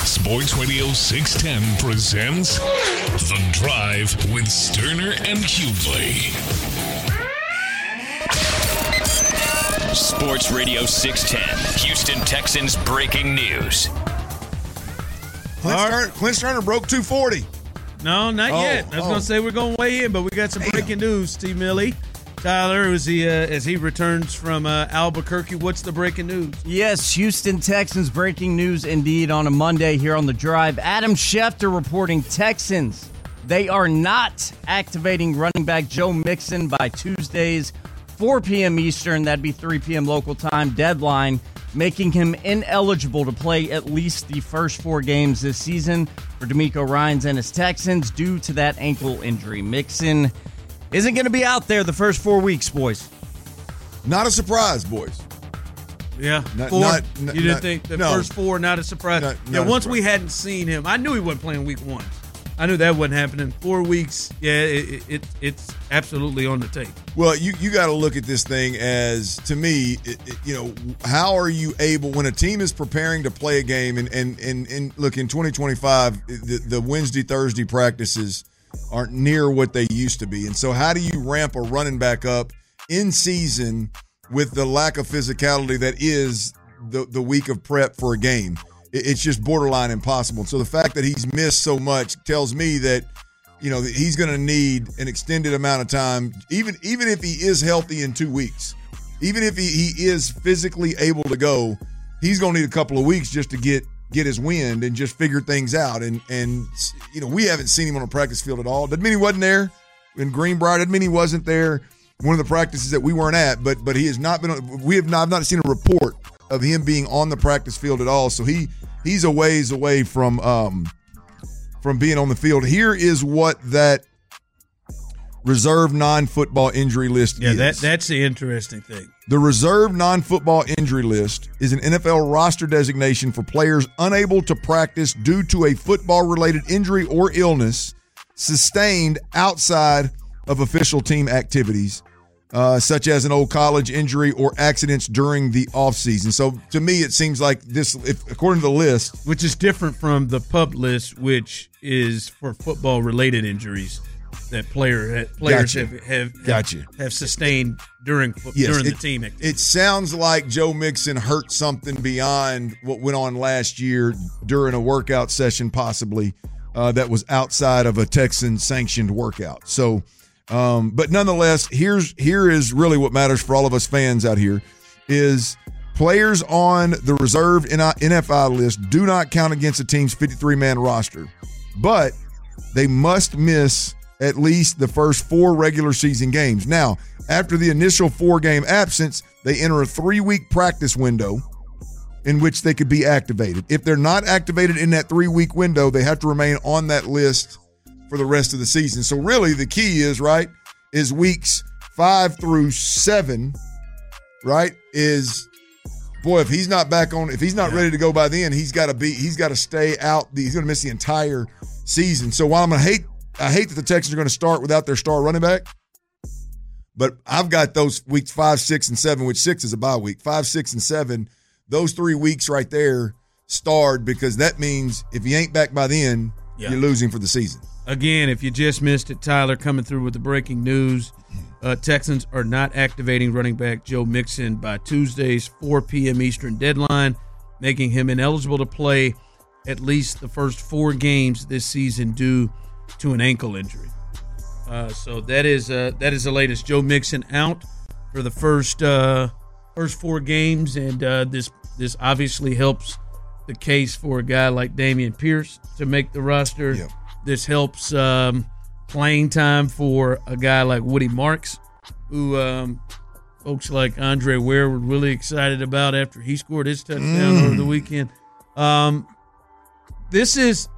Sports Radio 610 presents The Drive with Sterner and Hughley. Sports Radio 610, Houston Texans breaking news. Clint Sterner broke 240. No, not yet. I was going to say we're going way in, but we got some breaking news. Steve Millie, Tyler, as he returns from Albuquerque, what's the breaking news? Yes, Houston Texans breaking news indeed on a Monday here on The Drive. Adam Schefter reporting Texans, they are not activating running back Joe Mixon by Tuesday's 4 p.m. Eastern, that'd be 3 p.m. local time deadline, making him ineligible to play at least the first 4 games this season for DeMeco Ryans and his Texans due to that ankle injury. Mixon isn't going to be out there the first 4 weeks, boys. Not a surprise, boys. Yeah, you didn't think the first 4, not a surprise? Once we hadn't seen him, I knew he wasn't playing week 1. I knew that wasn't happening. 4 weeks, it's absolutely on the tape. Well, you got to look at this thing as, to me, how are you able, when a team is preparing to play a game, and look, in 2025, the Wednesday, Thursday practices aren't near what they used to be. And so how do you ramp a running back up in season with the lack of physicality that is the week of prep for a game? It's just borderline impossible. So the fact that he's missed so much tells me that, that he's going to need an extended amount of time, even if he is healthy in 2 weeks. Even if he is physically able to go, he's going to need a couple of weeks just to get his wind and just figure things out. And we haven't seen him on a practice field at all. Doesn't mean he wasn't there in Greenbrier. Doesn't mean he wasn't there one of the practices that we weren't at. But he has not been. I've not seen a report of him being on the practice field at all. So he's a ways away from being on the field. Here is what that reserve non-football injury list is. Yeah, that's the interesting thing. The reserve non-football injury list is an NFL roster designation for players unable to practice due to a football-related injury or illness sustained outside of official team activities, such as an old college injury or accidents during the offseason. So to me, it seems like this, according to the list. Which is different from the PUP list, which is for football-related injuries that players have sustained during the team activity. It sounds like Joe Mixon hurt something beyond what went on last year during a workout session, possibly, that was outside of a Texan-sanctioned workout. So, but nonetheless, here is really what matters for all of us fans out here is players on the reserve NFI list do not count against a team's 53-man roster, but they must miss at least the first 4 regular season games. Now, after the initial 4-game absence, they enter a 3-week practice window in which they could be activated. If they're not activated in that 3-week window, they have to remain on that list for the rest of the season. So really the key is weeks 5 through 7, right? If he's not ready to go by then, he's got to stay out. He's going to miss the entire season. So while I hate that the Texans are going to start without their star running back, but I've got those weeks 5, 6, and 7, which 6 is a bye week. 5, 6, and 7, those 3 weeks right there starred, because that means if he ain't back by then, you're losing for the season. Again, if you just missed it, Tyler coming through with the breaking news. Texans are not activating running back Joe Mixon by Tuesday's 4 p.m. Eastern deadline, making him ineligible to play at least the first 4 games this season due to an ankle injury. So that is the latest. Joe Mixon out for the first 4 games, and this obviously helps the case for a guy like Dameon Pierce to make the roster. Yep. This helps playing time for a guy like Woody Marks, who folks like Andre Ware were really excited about after he scored his touchdown over the weekend. This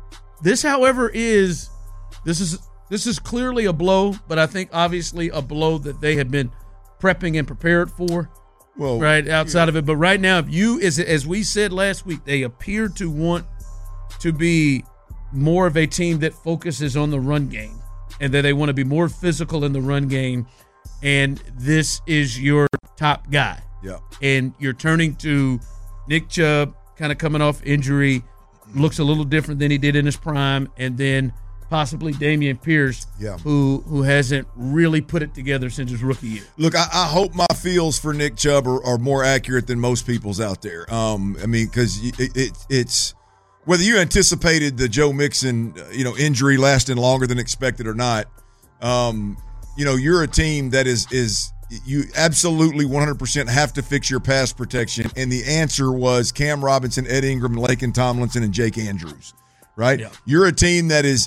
is clearly a blow, but I think obviously a blow that they have been prepping and prepared for. Well, right outside of it, but right now, as we said last week, they appear to want to be more of a team that focuses on the run game, and that they want to be more physical in the run game. And this is your top guy. Yeah. And you're turning to Nick Chubb, kind of coming off injury. looks a little different than he did in his prime, and then possibly Dameon Pierce, who hasn't really put it together since his rookie year. Look, I hope my feels for Nick Chubb are more accurate than most people's out there. I mean, because it's whether you anticipated the Joe Mixon, injury lasting longer than expected or not. You're a team that is you absolutely 100% have to fix your pass protection, and the answer was Cam Robinson, Ed Ingram, Laken Tomlinson, and Jake Andrews. Right, You're a team that is.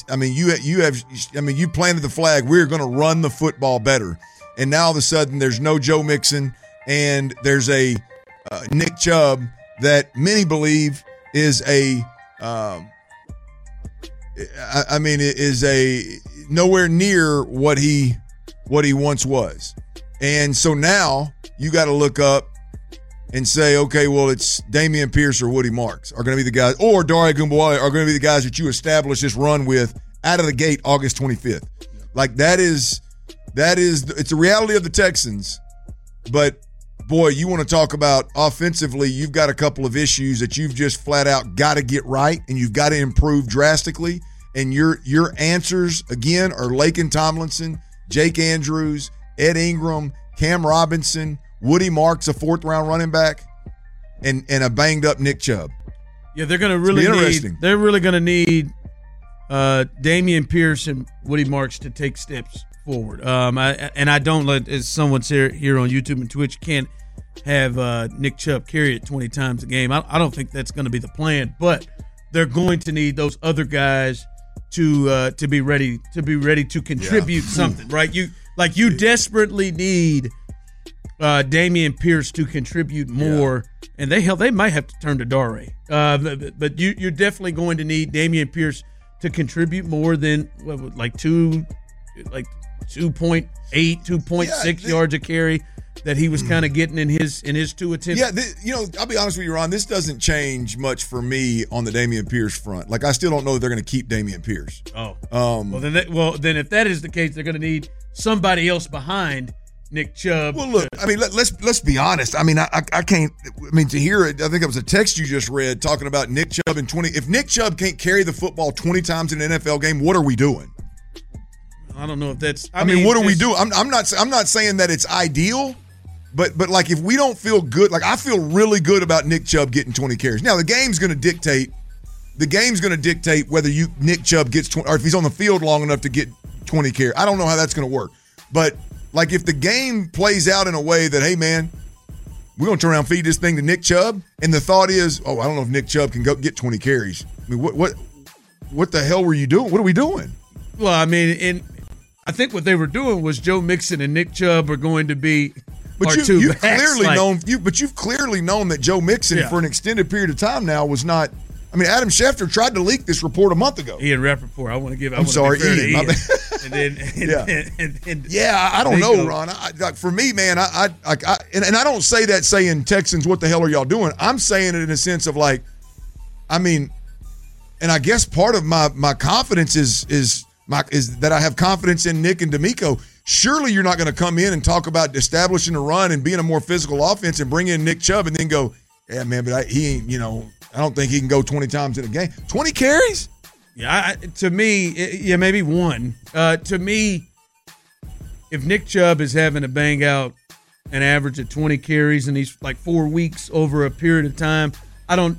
You planted the flag. We're going to run the football better, and now all of a sudden there's no Joe Mixon, and there's a Nick Chubb that many believe is is a nowhere near what he once was, and so now you got to look up and say, okay, well, it's Dameon Pierce or Woody Marks are going to be the guys, or Dare Ogunbowale are going to be the guys that you establish this run with out of the gate August 25th. Like it's the reality of the Texans. But boy, you want to talk about offensively, you've got a couple of issues that you've just flat out got to get right, and you've got to improve drastically. And your answers again are Laken Tomlinson, Jake Andrews, Ed Ingram, Cam Robinson, Woody Marks, a fourth-round running back, and a banged-up Nick Chubb. Yeah, they're going to really need. They're really going to need Dameon Pierce and Woody Marks to take steps forward. I don't let, as someone here on YouTube and Twitch, can't have Nick Chubb carry it 20 times a game. I don't think that's going to be the plan, but they're going to need those other guys to be ready to contribute something, right? You desperately need Dameon Pierce to contribute more, and they might have to turn to Dare. But you're definitely going to need Dameon Pierce to contribute more than 2.8, 2.6 yards a carry that he was kind of getting in his two attempts. Yeah, I'll be honest with you, Ron. This doesn't change much for me on the Dameon Pierce front. Like, I still don't know that they're going to keep Dameon Pierce. Then if that is the case, they're going to need somebody else behind Nick Chubb. Well, look, I mean, let's be honest. I mean, I can't. I mean, to hear it, I think it was a text you just read talking about Nick Chubb in 20. If Nick Chubb can't carry the football 20 times in an NFL game, what are we doing? I don't know if that's. I mean, what are we doing? I'm not saying that it's ideal, but like if we don't feel good, like I feel really good about Nick Chubb getting 20 carries. Now the game's going to dictate. The game's going to dictate whether Nick Chubb gets 20 or if he's on the field long enough to get 20 carries. I don't know how that's going to work, but. Like, if the game plays out in a way that, hey, man, we're going to turn around and feed this thing to Nick Chubb, and the thought is, I don't know if Nick Chubb can go get 20 carries. I mean, what the hell were you doing? What are we doing? Well, I mean, I think what they were doing was Joe Mixon and Nick Chubb are going to be you've clearly known that Joe Mixon for an extended period of time now was not – I mean, Adam Schefter tried to leak this report a month ago. Ian Rappaport. I want to give. I'm sorry, Ian. I don't know, Ron. For me, man, I don't say that saying Texans, what the hell are y'all doing? I'm saying it in a sense of like, I mean, and I guess part of my confidence is that I have confidence in Nick and D'Amico. Surely you're not going to come in and talk about establishing a run and being a more physical offense and bring in Nick Chubb and then go, yeah, man, but he ain't, I don't think he can go 20 times in a game. 20 carries? Yeah, to me, maybe one. To me, if Nick Chubb is having to bang out an average of 20 carries in these 4 weeks over a period of time, I don't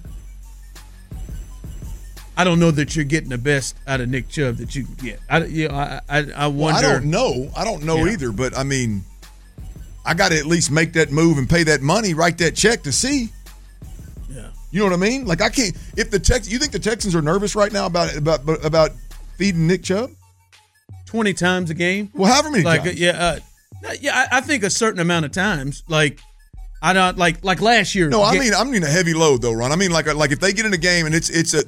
know that you're getting the best out of Nick Chubb that you can get. I wonder. Well, I don't know either. But I mean, I got to at least make that move and pay that money, write that check to see. You know what I mean? Like, I can't. If you think the Texans are nervous right now about feeding Nick Chubb 20 times a game? Well, however many times. I think a certain amount of times. Like, I don't like last year. No, I mean a heavy load though, Ron. I mean like if they get in a game and it's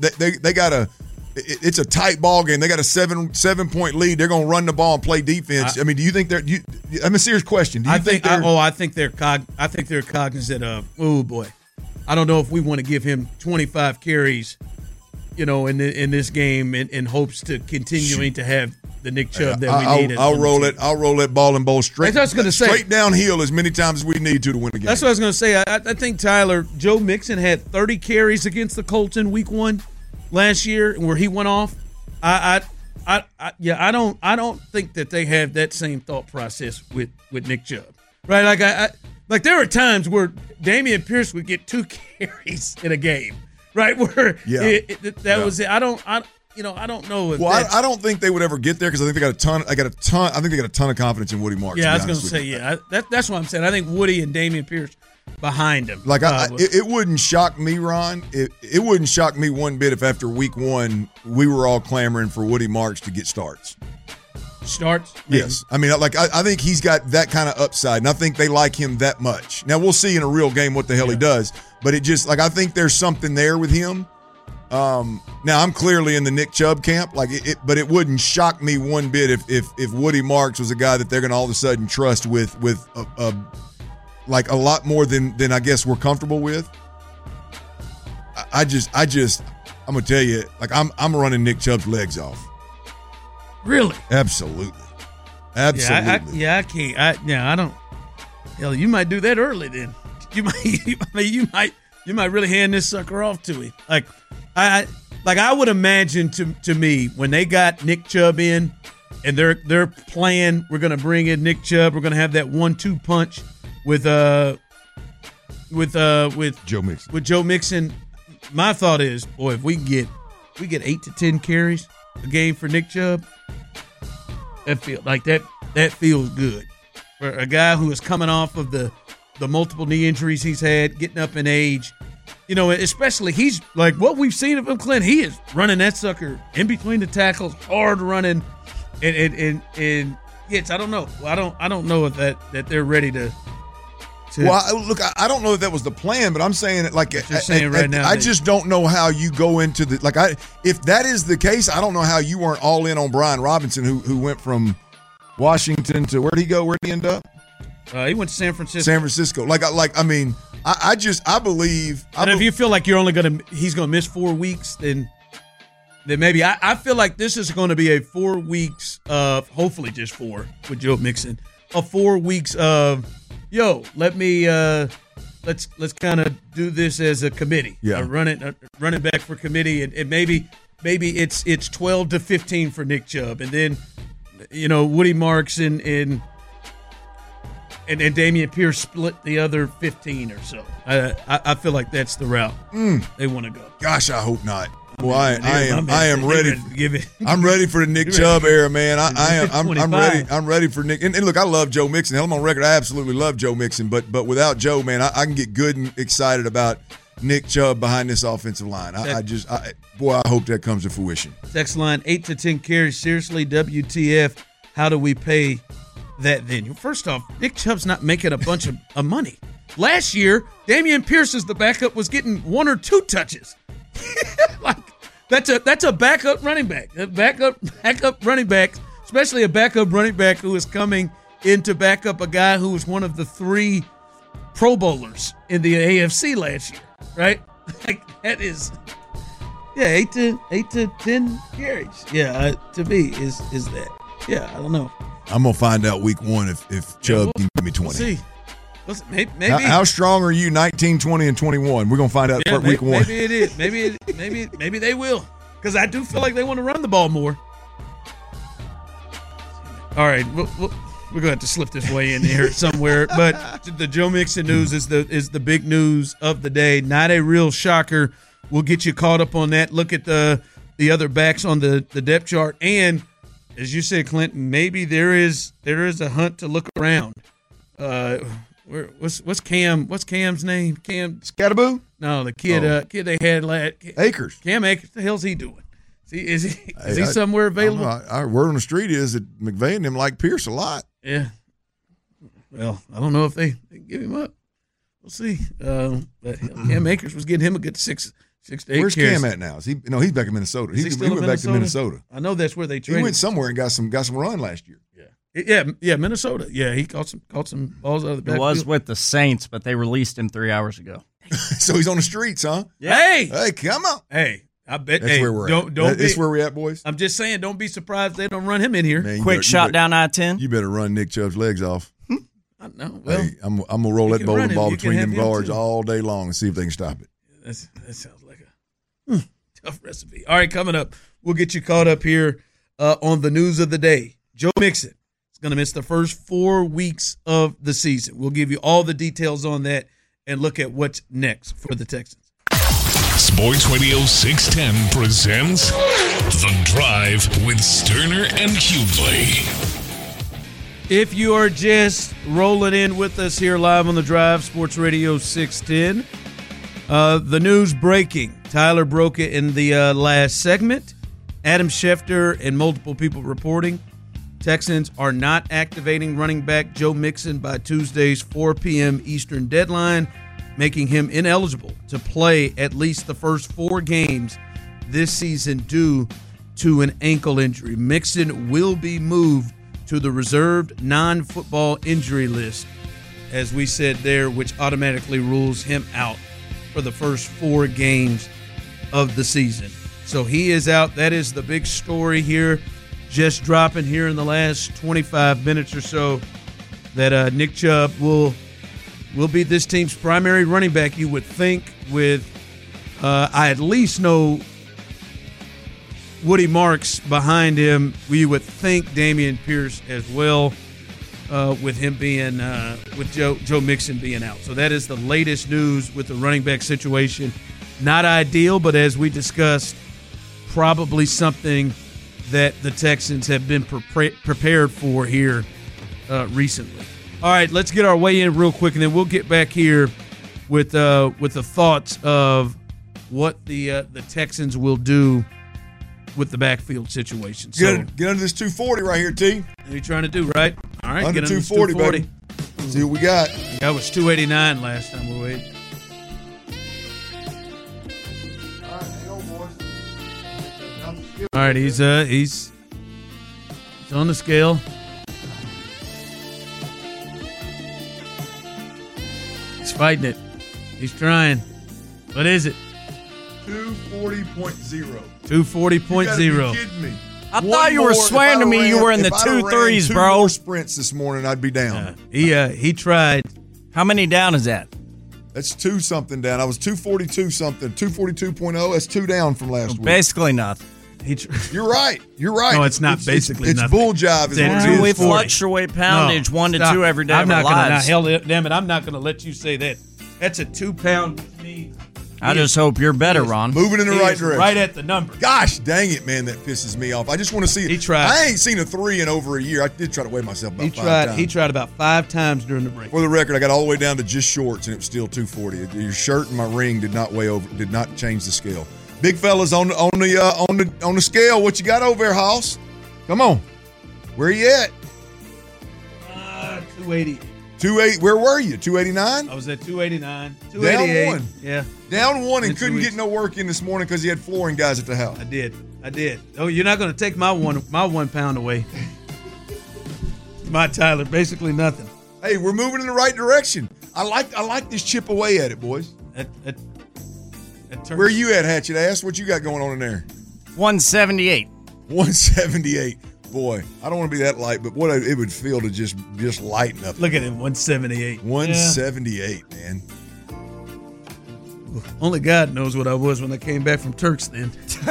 a tight ball game. They got a 7-point lead. They're going to run the ball and play defense. I mean, do you think I'm a serious question. Do you think they're cognizant of. Oh boy. I don't know if we want to give him 25 carries, in this game in hopes to continuing to have the Nick Chubb that we need. I'll roll that ball and bowl straight. That's what I was going to say. Straight downhill as many times as we need to win the game. That's what I was going to say. I think, Tyler, Joe Mixon had 30 carries against the Colts in week 1. last year where he went off, I don't think that they have that same thought process with Nick Chubb, right? Like there are times where Dameon Pierce would get 2 carries in a game, right? Where that was it. I don't know if. Well, I don't think they would ever get there because I think they got a ton. I think they got a ton of confidence in Woody Marks. Yeah, I was going to say that's what I'm saying. I think Woody and Dameon Pierce behind him. Like it wouldn't shock me, Ron. It wouldn't shock me one bit if after week 1 we were all clamoring for Woody Marks to get starts. Starts? Yes. I mean, like I think he's got that kind of upside, and I think they like him that much. Now we'll see in a real game what the hell he does, but it just like I think there's something there with him. Now I'm clearly in the Nick Chubb camp, but it wouldn't shock me one bit if Woody Marks was a guy that they're going to all of a sudden trust with like a lot more than I guess we're comfortable with. I'm gonna tell you, like I'm running Nick Chubb's legs off. Really? Absolutely. I can't. I don't. Hell, you might do that early then. You might really hand this sucker off to him. Like I would imagine to me when they got Nick Chubb in and their plan, we're gonna bring in Nick Chubb. We're gonna have that 1-2 punch with Joe Mixon. With Joe Mixon. My thought is, boy, if we get 8 to 10 carries a game for Nick Chubb, that feels good for a guy who is coming off of the multiple knee injuries he's had, getting up in age. You know, especially he's like what we've seen of him, Clint. He is running that sucker in between the tackles, hard running, and yes, I don't know. I don't know if that they're ready to. Well, look, I don't know if that was the plan, but I'm saying it like now. I just don't know how you go into the if that is the case, I don't know how you weren't all in on Brian Robinson, who went from Washington to where'd he go? Where'd he end up? He went to San Francisco. San Francisco. I believe. And if you feel like he's gonna miss 4 weeks, then maybe I feel like this is going to be a 4 weeks of hopefully just 4 with Joe Mixon, 4 weeks of. Let me let's kind of do this as a committee. Yeah, run it back for committee, and maybe it's 12 to 15 for Nick Chubb, and then Woody Marks and Dameon Pierce split the other 15 or so. I feel like that's the route they want to go. Gosh, I hope not. Well, I am ready. I'm ready for the Nick Chubb era, man. I'm ready. I'm ready for Nick. And look, I love Joe Mixon. Hell, I'm on record. I absolutely love Joe Mixon. But without Joe, man, I can get good and excited about Nick Chubb behind this offensive line. I hope that comes to fruition. Text line 8 to 10 carries. Seriously, WTF? How do we pay that then? First off, Nick Chubb's not making a bunch of money. Last year, Dameon Pierce as the backup was getting 1 or 2 touches. Like that's a backup running back. A backup running back, especially a backup running back who is coming in to back up a guy who was one of the 3 Pro Bowlers in the AFC last year, right? Like that is 8 to 10 carries. Yeah, to me is that. Yeah, I don't know. I'm gonna find out week 1 if Chubb can give me 20. We'll see. Maybe. How strong are you 19, 20, and 21? We're going to find out week 1. Maybe it is. Maybe they will. Because I do feel like they want to run the ball more. All right. We're going to have to slip this way in here somewhere. But the Joe Mixon news is the big news of the day. Not a real shocker. We'll get you caught up on that. Look at the other backs on the depth chart. And as you said, Clinton, maybe there is a hunt to look around. What's Cam's name? Cam Scatterboo? No, the kid they had Akers. Cam Akers. The hell's he doing? Is he somewhere available? Our word on the street is that McVay and them like Pierce a lot. Yeah. Well, I don't know if they give him up. We'll see. But Cam Akers was getting him a good 6 to 8 Where's carries. Cam at now? He's back in Minnesota. He went back to Minnesota. I know that's where they traded. He went somewhere and got some run last year. Yeah, Minnesota. Yeah, he caught some balls out of the backfield. It was with the Saints, but they released him 3 hours ago. So he's on the streets, huh? Yeah. Hey, come on. Hey, I bet. That's where we're at. That's where we're at, boys. I'm just saying, don't be surprised they don't run him in here. Man, Quick shot down I-10. You better run Nick Chubb's legs off. I know. Well, hey, I'm gonna roll that bowling ball between them guards too. all day long and see if they can stop it. That sounds like a tough recipe. recipe. All right, coming up, we'll get you caught up here on the news of the day. Joe Mixon is going to miss the first 4 weeks of the season. We'll give you all the details on that and look at what's next for the Texans. Sports Radio 610 presents The Drive with Sterner and Hughley. If you are just rolling in with us here live on The Drive, Sports Radio 610, the news breaking. Tyler broke it in the last segment. Adam Schefter and multiple people reporting Texans are not activating running back Joe Mixon by Tuesday's 4 p.m. Eastern deadline, making him ineligible to play at least the first 4 games this season due to an ankle injury. Mixon will be moved to the reserved non-football injury list, as we said there, which automatically rules him out for the first 4 games of the season. So he is out. That is the big story here, just dropping here in the last 25 minutes or so, that Nick Chubb will be this team's primary running back, you would think, with I at least know Woody Marks behind him. We would think Dameon Pierce as well, with him being with Joe Mixon being out. So that is the latest news with the running back situation. Not ideal, but as we discussed, probably something that the Texans have been prepared for here recently. All right, let's get our way in real quick, and then we'll get back here with the thoughts of what the Texans will do with the backfield situation. So, get under this 240 right here, T. What are you trying to do, right? All right, under get under 240, 240. baby. See what we got. That was 289 last time we weighed. All right, hang on, boys. All right, he's on the scale. He's fighting it. He's trying. What is it? 240.0. 240.0. You gotta be kidding me. I thought you were swearing to me you were in the 2.3s, bro. 2 more sprints this morning, I'd be down. He tried. How many down is that? That's 2 something down. I was 242 something. 242.0. That's 2 down from last week. Basically nothing. You're right. You're right. No, it's not basically it's nothing. Bull jive is what it is. We fluctuate poundage 1 to 2 every day I'm of our not gonna, lives. hell, damn it, I'm not going to let you say that. That's a 2-pound to me. I just hope you're better, Ron. Moving in the He right is direction. right at the number. Gosh dang it, man, that pisses me off. I just want to see it. He tried. I ain't seen a 3 in over a year. I did try to weigh myself about 5 times. He tried about 5 times during the break. For the record, I got all the way down to just shorts, and it was still 240. Your shirt and my ring did not change the scale. Big fellas on the scale. What you got over there, Hoss? Come on. Where you at? 280. 280. Where were you? 289? I was at 289. 288. Down 1. Yeah. Down 1 and In 2 couldn't weeks. get no work in this morning because he had flooring guys at the house. I did. Oh, you're not going to take my 1 pound away. My Tyler, basically nothing. Hey, we're moving in the right direction. I like this chip away at it, boys. Where you at, Hatchet Ass? What you got going on in there? 178. 178. Boy, I don't want to be that light, but what it would feel to just lighten up. Look at him, 178. 178, man. Only God knows what I was when I came back from Turks then.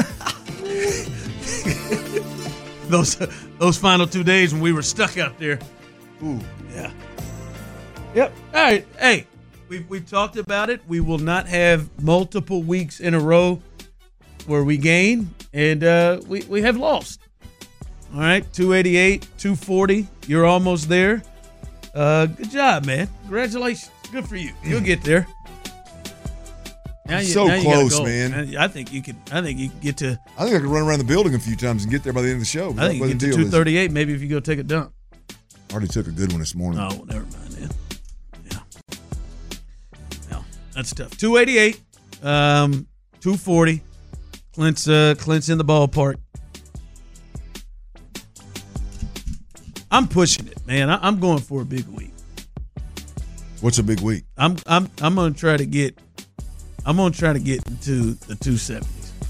Those final 2 days when we were stuck out there. Ooh. Yeah. Yep. All right. Hey, we've talked about it. We will not have multiple weeks in a row where we gain and we have lost. All right, 288, 240. You're almost there. Good job, man. Congratulations. Good for you. You'll get there. Now you close, gotta go. man. I think you can get to. I think I could run around the building a few times and get there by the end of the show. I think you can get to 238. Maybe if you go take a dump. Already took a good one this morning. Oh, never mind, man. Yeah. No, that's tough. 288, 240. Clint's in the ballpark. I'm pushing it, man. I'm going for a big week. What's a big week? I'm gonna try to get into the 270s.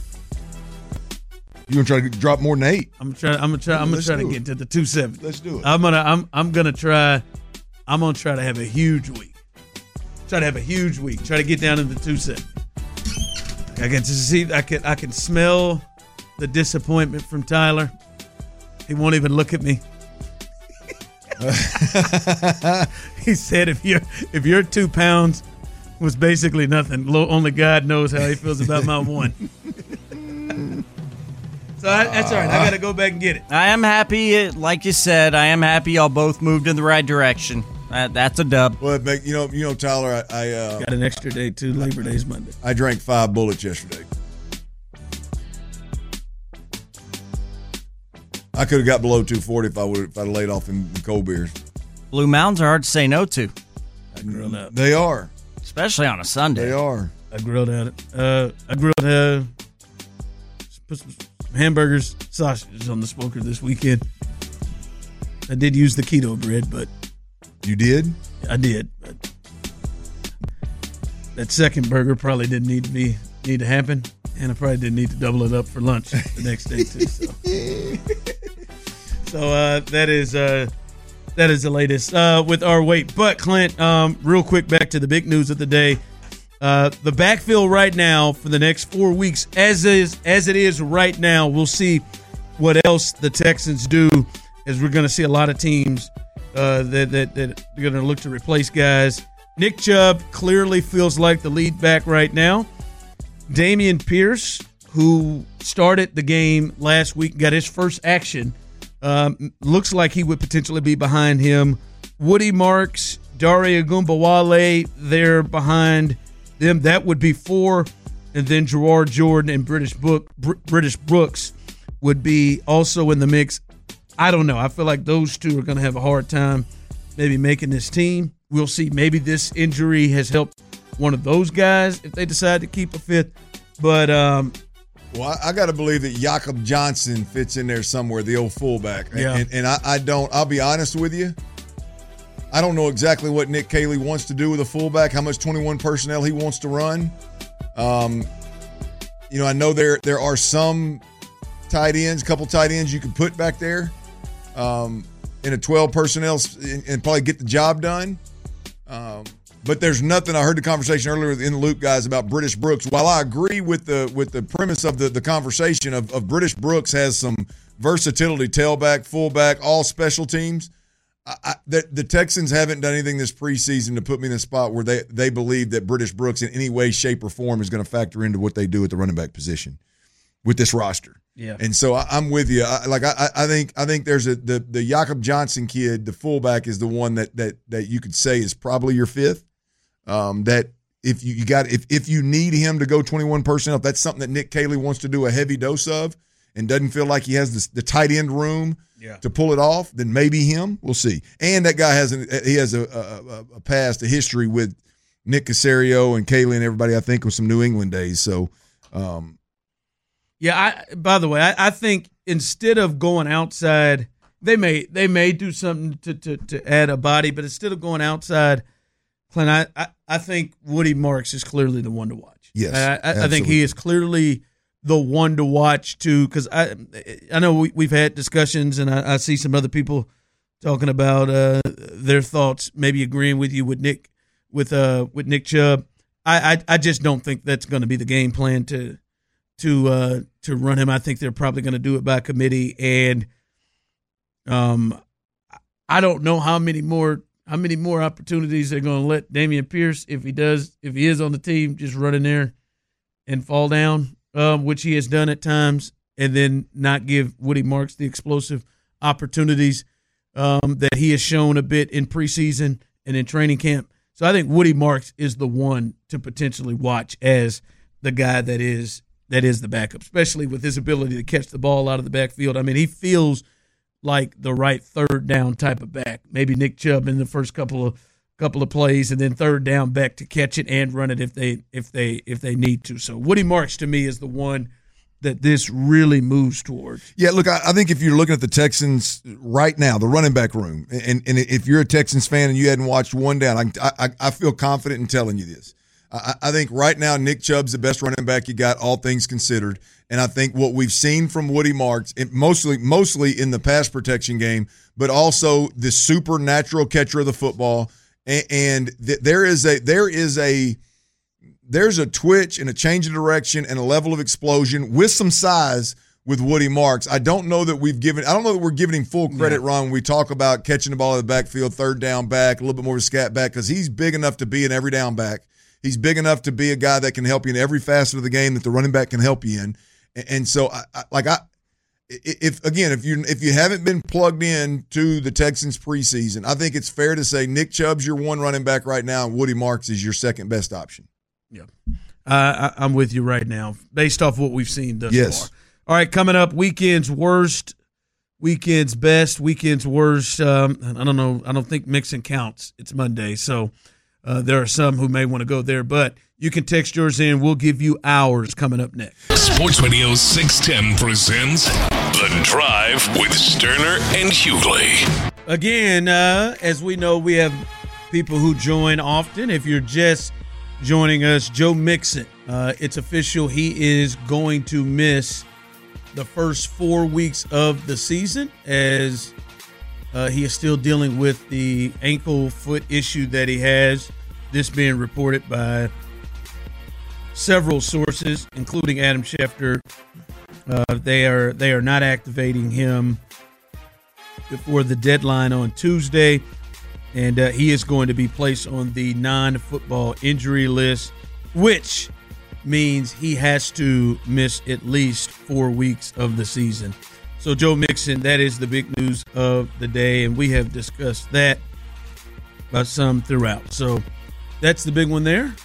You gonna try to drop more than 8? I'm gonna try to get to the 270s. Let's do it. I'm gonna try to have a huge week. Try to get down in the 270s. I can see. I can smell the disappointment from Tyler. He won't even look at me. He said, "If your 2 pounds was basically nothing, only God knows how he feels about my 1." So that's all right. I got to go back and get it. I am happy, like you said. I am happy y'all both moved in the right direction. That's a dub. Well, Tyler, I got an extra day too. Labor Day's Monday. I drank 5 bullets yesterday. I could have got below 240 if I'd laid off in cold beers. Blue Mountains are hard to say no to. I grilled out. They are, especially on a Sunday. They are. I grilled out it. I grilled put some hamburgers, sausages on the smoker this weekend. I did use the keto bread, but you did? I did. But that second burger probably didn't need to happen, and I probably didn't need to double it up for lunch the next day too. So that is the latest with our weight. But Clint, real quick, back to the big news of the day. The backfield right now for the next 4 weeks, as it is right now, we'll see what else the Texans do, as we're going to see a lot of teams that are going to look to replace guys. Nick Chubb clearly feels like the lead back right now. Dameon Pierce, who started the game last week, got his first action. Looks like he would potentially be behind him. Woody Marks, Dare Ogunbowale, they're behind them. That would be 4. And then Gerard Jordan and British Brooks would be also in the mix. I don't know. I feel like those two are going to have a hard time maybe making this team. We'll see. Maybe this injury has helped one of those guys if they decide to keep a 5th. But well, I got to believe that Jakob Johnson fits in there somewhere, the old fullback. Yeah. And I don't. I'll be honest with you. I don't know exactly what Nick Caley wants to do with a fullback, how much 21 personnel he wants to run. I know there are some tight ends, couple tight ends you can put back there in a 12 personnel and probably get the job done. But there's nothing. I heard the conversation earlier in the Loop, guys, about British Brooks. While I agree with the premise of the conversation of British Brooks has some versatility, tailback, fullback, all special teams. The Texans haven't done anything this preseason to put me in a spot where they believe that British Brooks in any way, shape, or form is going to factor into what they do at the running back position with this roster. Yeah. And so I'm with you. I think there's the Jakob Johnson kid, the fullback, is the one that you could say is probably your 5th. That if you need him to go 21 personnel, if that's something that Nick Caley wants to do a heavy dose of and doesn't feel like he has the tight end room to pull it off, then maybe him. We'll see. And that guy has a past, a history with Nick Caserio and Caley and everybody, I think, with some New England days. So, by the way, I think instead of going outside, they may do something to add a body, but instead of going outside, Clint, I think Woody Marks is clearly the one to watch. Yes, I think he is clearly the one to watch too, because I know we've had discussions, and I see some other people talking about their thoughts, maybe agreeing with you with Nick Chubb. I just don't think that's going to be the game plan to run him. I think they're probably going to do it by committee, and I don't know how many more opportunities they're going to let Dameon Pierce, if he is on the team, just run in there and fall down, which he has done at times, and then not give Woody Marks the explosive opportunities that he has shown a bit in preseason and in training camp. So I think Woody Marks is the one to potentially watch as the guy that is the backup, especially with his ability to catch the ball out of the backfield. I mean, he feels like the right third down type of back. Maybe Nick Chubb in the first couple of plays, and then third down back to catch it and run it if they need to. So Woody Marks to me is the one that this really moves towards. Yeah, look, I think if you're looking at the Texans right now, the running back room, and if you're a Texans fan and you hadn't watched one down, I feel confident in telling you this. I think right now Nick Chubb's the best running back you got, all things considered. And I think what we've seen from Woody Marks, mostly in the pass protection game, but also the supernatural catcher of the football, and there is a there's a twitch and a change of direction and a level of explosion with some size with Woody Marks. I don't know that we're giving him full credit, Ron, when we talk about catching the ball in the backfield, third down back, a little bit more of a scat back, because he's big enough to be an every down back. He's big enough to be a guy that can help you in every facet of the game that the running back can help you in. And so, if you haven't been plugged in to the Texans preseason, I think it's fair to say Nick Chubb's your one running back right now, and Woody Marks is your second best option. Yeah, I'm with you right now, based off what we've seen thus far. All right, coming up, weekend's worst, weekend's best, weekend's worst. I don't know. I don't think Mixon counts. It's Monday, so there are some who may want to go there, but you can text yours in. We'll give you ours coming up next. Sports Radio 610 presents The Drive with Sterner and Hughley. Again, as we know, we have people who join often. If you're just joining us, Joe Mixon, it's official. He is going to miss the first 4 weeks of the season as he is still dealing with the ankle foot issue that he has. This being reported by several sources, including Adam Schefter. They are not activating him before the deadline on Tuesday, and he is going to be placed on the non-football injury list, which means he has to miss at least 4 weeks of the season. So Joe Mixon, that is the big news of the day, and we have discussed that some throughout. So that's the big one there.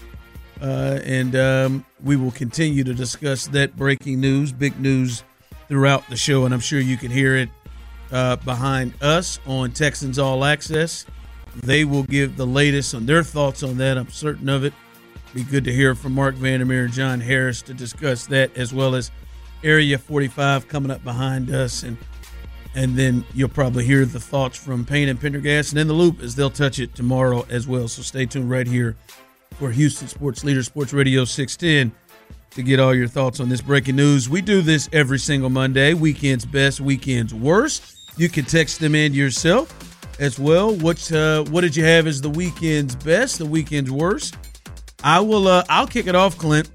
And we will continue to discuss that breaking news, big news throughout the show, and I'm sure you can hear it behind us on Texans All Access. They will give the latest on their thoughts on that. I'm certain of it. Be good to hear from Mark Vandermeer and John Harris to discuss that, as well as Area 45 coming up behind us, and then you'll probably hear the thoughts from Payne and Pendergast and In the Loop as they'll touch it tomorrow as well. So stay tuned right here for Houston Sports Leader, Sports Radio 610, to get all your thoughts on this breaking news. We do this every single Monday. Weekend's best, weekend's worst. You can text them in yourself as well. What did you have as the weekend's best, the weekend's worst? I'll kick it off, Clint.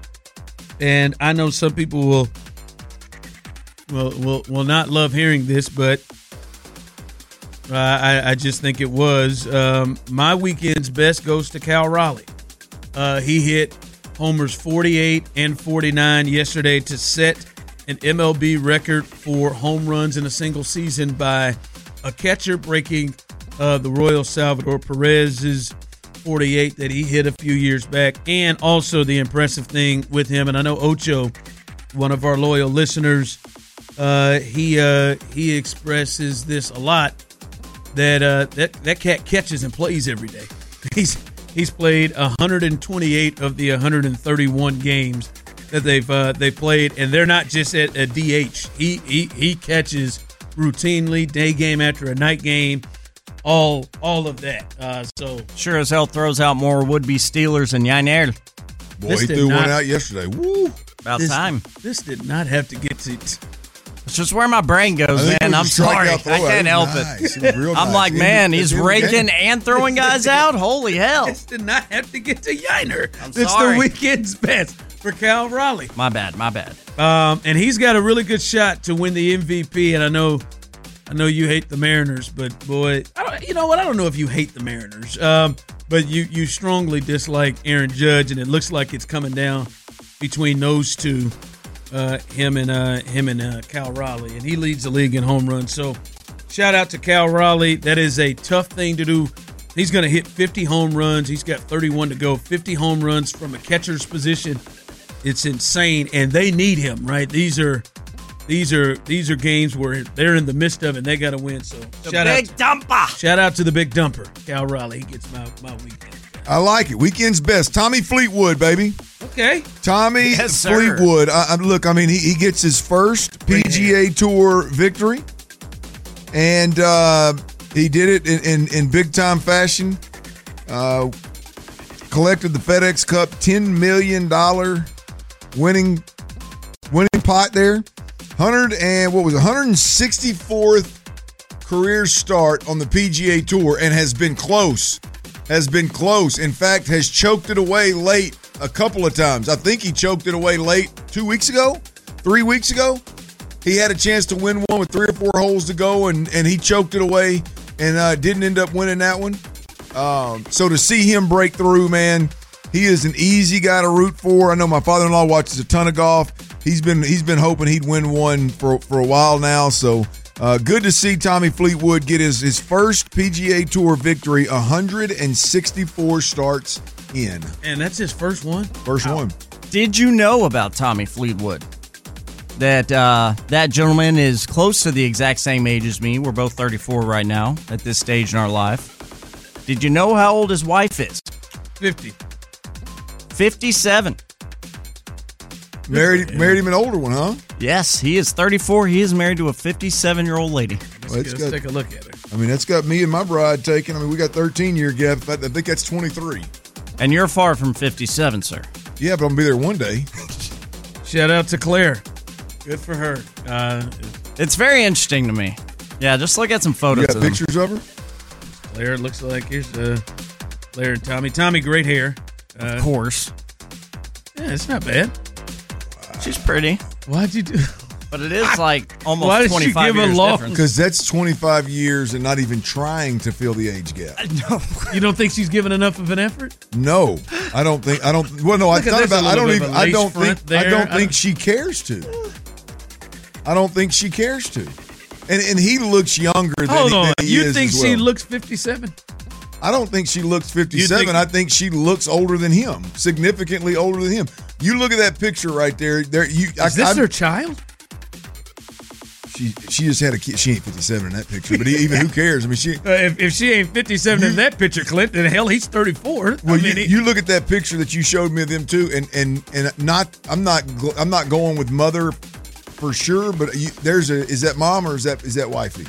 And I know some people will not love hearing this, but I just think it was. My weekend's best goes to Cal Raleigh. He hit homers 48 and 49 yesterday to set an MLB record for home runs in a single season by a catcher, breaking the Royal Salvador Perez's 48 that he hit a few years back. And also the impressive thing with him, and I know Ocho, one of our loyal listeners, he expresses this a lot, that cat catches and plays every day. He's played 128 of the 131 games that they've played, and they're not just at a DH. He catches routinely, day game after a night game, all of that. So sure as hell throws out more would-be Steelers than Yainer. Boy, he threw one out yesterday. Woo! About time. This did not have to get to. It's just where my brain goes, man. I'm sorry. I can't help it. I'm like, man, he's raking and throwing guys out? Holy hell. This did not have to get to Yainer. It's sorry. The weekend's best for Cal Raleigh. My bad. And he's got a really good shot to win the MVP, and I know you hate the Mariners, but boy, you know what? I don't know if you hate the Mariners, but you strongly dislike Aaron Judge, and it looks like it's coming down between those two, him and Cal Raleigh, and he leads the league in home runs. So shout out to Cal Raleigh. That is a tough thing to do. He's going to hit 50 home runs. He's got 31 to go. 50 home runs from a catcher's position. It's insane, and they need him, right? These are games where they're in the midst of it and they got to win. So shout out to the big dumper, Cal Raleigh. He gets my weekend. I like it. Weekend's best. Tommy Fleetwood, baby. Okay. Tommy Fleetwood. Look, I mean, he gets his first PGA Tour victory, and he did it in big-time fashion. Collected the FedEx Cup $10 million winning pot there. 164th career start on the PGA Tour, and has been close. In fact, has choked it away late a couple of times. I think he choked it away late 2 weeks ago, 3 weeks ago. He had a chance to win one with 3 or 4 holes to go, and he choked it away and didn't end up winning that one. So to see him break through, man, he is an easy guy to root for. I know my father-in-law watches a ton of golf. He's been hoping he'd win one for a while now. So good to see Tommy Fleetwood get his first PGA Tour victory, 164 starts in. And that's his first one? First one. Did you know about Tommy Fleetwood? That that gentleman is close to the exact same age as me. We're both 34 right now at this stage in our life. Did you know how old his wife is? 50. 57. Married him an older one, huh? Yes, he is 34. He is married to a 57-year-old lady. Let's take a look at her. I mean, that's got me and my bride taken. I mean, we got 13-year gap. I think that's 23. And you're far from 57, sir. Yeah, but I'm going to be there one day. Shout out to Claire. Good for her. It's very interesting to me. Yeah, just look at some photos You got of them. pictures of her? Claire looks like here's Claire and Tommy. Tommy, great hair. Of course. Yeah, it's not bad. She's pretty. Why'd you do? But it is like almost Why did she 25 give a years law? difference. Because that's 25 years and not even trying to fill the age gap. You don't think she's given enough of an effort? No, I don't. Well, no, I Look at thought this, about. a I don't little even. bit of a I lace don't front think. there. I don't think she cares to. I don't think she cares to. And he looks younger than Hold on. he You is think as she well. looks 57? I don't think she looks 57. think- I think she looks older than him, significantly older than him. You look at that picture right there. There, Is this her child? She just had a kid. She ain't 57 in that picture, but even who cares? I mean, she. If she ain't 57 in that picture, Clint, then hell, he's 34. Well, I mean, you look at that picture that you showed me of them too, and not. I'm not going with mother for sure, but is that mom or is that wifey?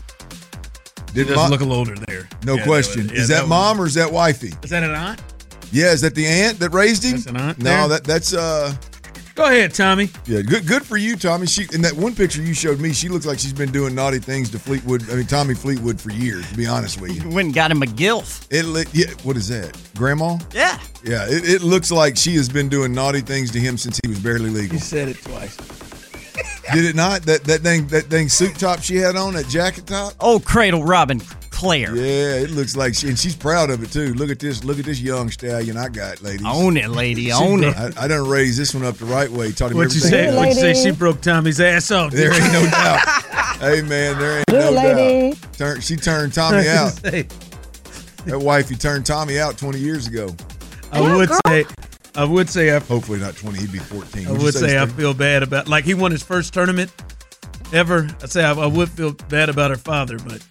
It doesn't look a little older there. No question. Is that mom or is that wifey? Is that an aunt? Yeah, is that the aunt that raised him? That's an aunt No, there? that's Go ahead, Tommy. yeah, good for you, Tommy. She in that one picture you showed me, she looks like she's been doing naughty things to Tommy Fleetwood for years, to be honest with you. Went and got him a gilf. What is that? Grandma? Yeah. Yeah, it looks like she has been doing naughty things to him since he was barely legal. You said it twice. Did it not? That dang suit top she had on, that jacket top? Oh, Cradle Robin Claire. Yeah, it looks like she's proud of it too. Look at this young stallion I got, ladies. Own it, lady. Own it. I done raised this one up the right way. Taught him What you everything. say? What you say? She broke Tommy's ass off. There ain't no doubt. Hey man, there ain't no doubt. She turned Tommy out. That wifey turned Tommy out 20 years ago. I would say Hopefully not 20. He'd be 14. I would say I feel bad about, like, he won his first tournament ever. I'd say I would feel bad about her father, but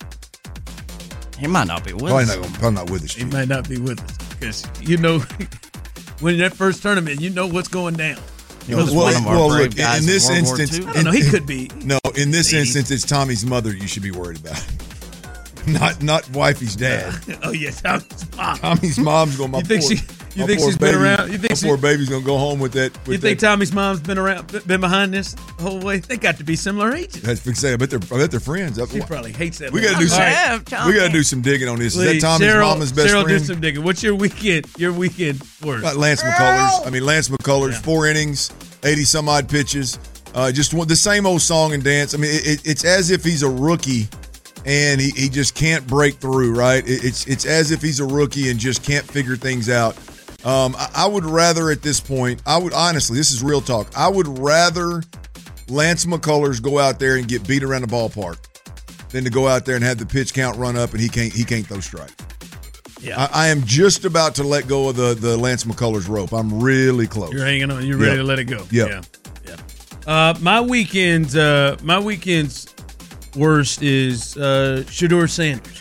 He might not be with probably us. probably not with us. he might not be with us because when that first tournament, you know what's going down. He was one of our brave look, guys in this World War instance, II. I don't know, he could be. No, in this instance, it's Tommy's mother you should be worried about. Not wifey's dad. Oh yeah, Tommy's mom. Tommy's mom's going. You think she's been around? You think poor baby's gonna go home with that? You think Tommy's mom's been behind this the whole way? They got to be similar ages. That's I bet they're friends. She probably hates that. We got to do some. We got to do some digging on this. Is that Tommy's mama's best Cheryl, friend? do some digging. What's your weekend worst? Got Lance McCullers. I mean, Lance McCullers, 4 innings, 80 some odd pitches. Just the same old song and dance. I mean, it's as if he's a rookie and he just can't break through. Right? It's as if he's a rookie and just can't figure things out. I would rather at this point, honestly, this is real talk. I would rather Lance McCullers go out there and get beat around the ballpark than to go out there and have the pitch count run up and he can't throw strikes. Yeah, I am just about to let go of the Lance McCullers rope. I'm really close. you're hanging on. You're ready to let it go. Yep. Yeah. My weekend's worst is Shedeur Sanders.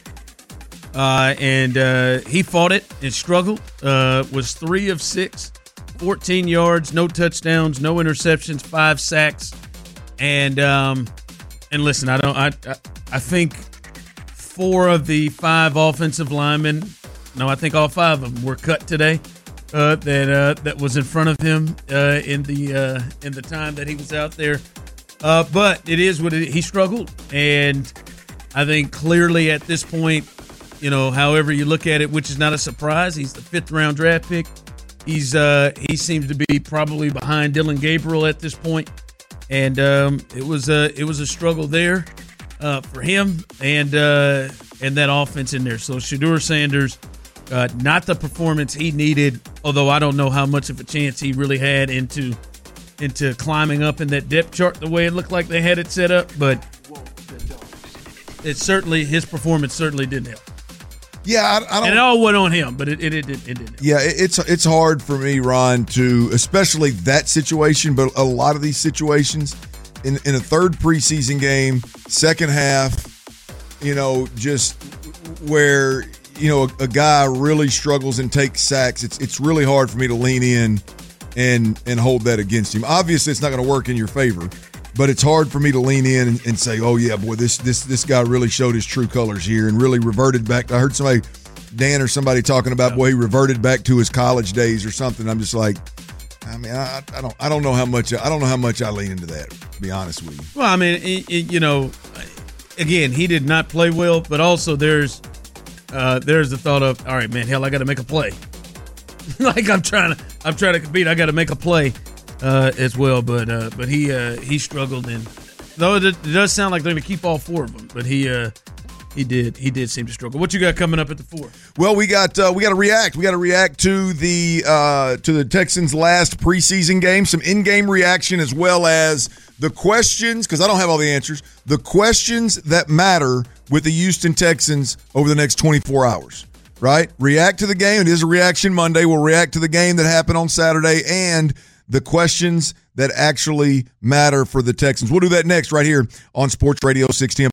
And he fought it and struggled. Was 3 of 6, 14 yards, no touchdowns, no interceptions, 5 sacks. And listen, I think 4 of the 5 offensive linemen, I think all 5 of them were cut today. That was in front of him in the time that he was out there. But it is what he struggled, and I think clearly at this point, however you look at it, which is not a surprise, he's the 5th round draft pick. he seems to be probably behind Dillon Gabriel at this point, and it was a struggle there for him and that offense in there. So Shedeur Sanders, not the performance he needed, although I don't know how much of a chance he really had into climbing up in that depth chart the way it looked like they had it set up, but his performance certainly didn't help. Yeah, I don't. And it all went on him, but it didn't. Yeah, it's hard for me, Ron, to especially that situation, but a lot of these situations in a third preseason game, second half, just where a guy really struggles and takes sacks. It's really hard for me to lean in and hold that against him. Obviously, it's not going to work in your favor. But it's hard for me to lean in and say, oh, yeah, boy, this guy really showed his true colors here and really reverted back. I heard somebody, Dan or somebody, talking about, boy, he reverted back to his college days or something. I'm just like, I mean, I don't know how much I lean into that, to be honest with you. Well, I mean, again, he did not play well, but also there's the thought of, all right, man, hell, I got to make a play. Like I'm trying to compete, I got to make a play. As well, but he struggled, and though it does sound like they're going to keep all four of them, but he did seem to struggle. What you got coming up at the 4? Well, we got to react. We got to react to the Texans' last preseason game, some in-game reaction, as well as the questions, because I don't have all the answers. The questions that matter with the Houston Texans over the next 24 hours. Right? React to the game. It is a Reaction Monday. We'll react to the game that happened on Saturday and the questions that actually matter for the Texans. We'll do that next right here on Sports Radio 610.